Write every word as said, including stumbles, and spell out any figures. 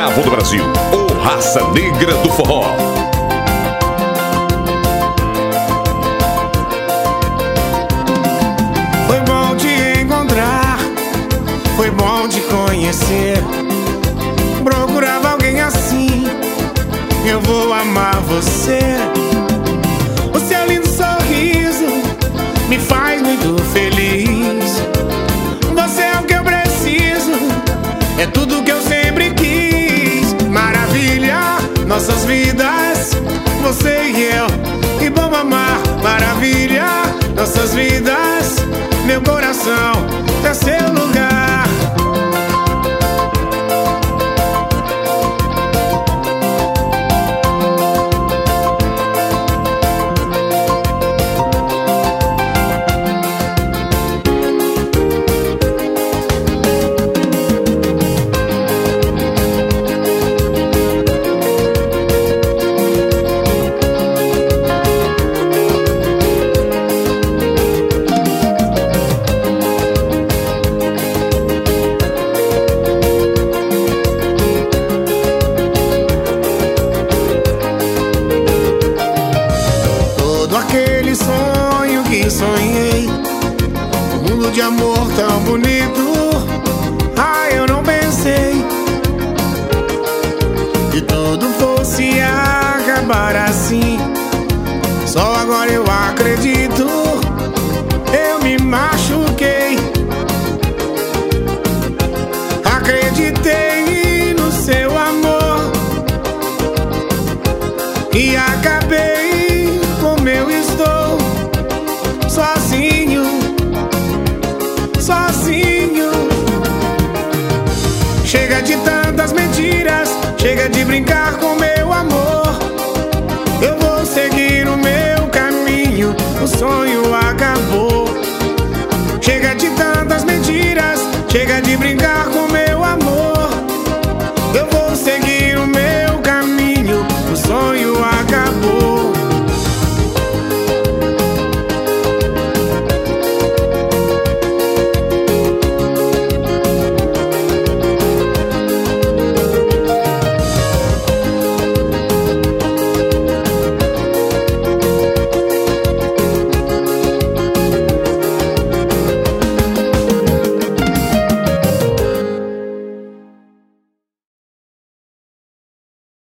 bravo do Brasil, o Raça Negra do Forró. Foi bom te encontrar, foi bom te conhecer. Procurava alguém assim, eu vou amar você. O seu lindo sorriso me faz muito feliz. Você é o que eu preciso, é tudo que eu sempre quis. Maravilha, nossas vidas, você e eu, que bom amar. Maravilha, nossas vidas, meu coração é seu lugar. Aquele sonho que sonhei, um mundo de amor tão bonito. Ah, eu não pensei que tudo fosse acabar assim. Só agora eu acredito, eu me machuquei. Acreditei no seu amor e acabei. Como eu estou sozinho, sozinho. Chega de tantas mentiras, chega de brincar com meu amor. Eu vou seguir o meu caminho, o sonho acabou. Chega de tantas mentiras, chega de brincar